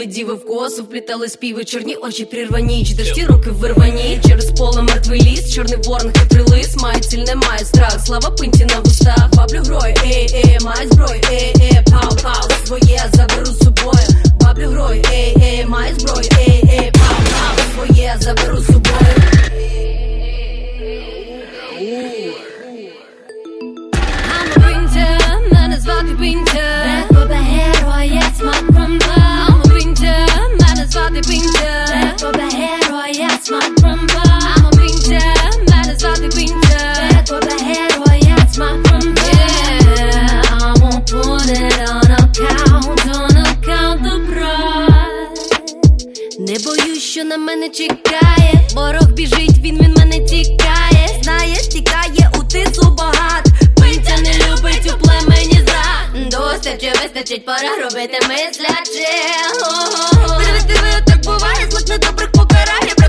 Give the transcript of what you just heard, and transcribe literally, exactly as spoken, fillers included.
красиві діви в косу вплітали співи, чорні очі прірвані, чи ті руки вирвані. Через поле мертвий ліс, чорний ворон, хитрий лис. Має ціль, не має страх, слава пинті на вустах. Баблю грою, ей, ей, має зброю, ей, ей, пау, пау, своє заберу з собою. Баблю грою, ей, ей, має зброю, ей, ей, пау, пау, своє заберу з собою. Мене звати Пінтер, Реп-попе герой, смак ромба. I'm a Пінтер, мене звати Пінтер, Реп-попе герой, смак ромба. I'm a Пінтер, мене звати Пінтер, Реп-попе герой, смак ромба. Yeah, I won't put it on account, on account the pride. Не боюсь, що на мене чекає, ворог біжить, він від мене тікає. Знаєш, тікає у тису багат. Пинтя не любить у племені зрад. Достать чи вистачить, пора робити мисляче. Диви, диви, так буває, злик недобрих покарає.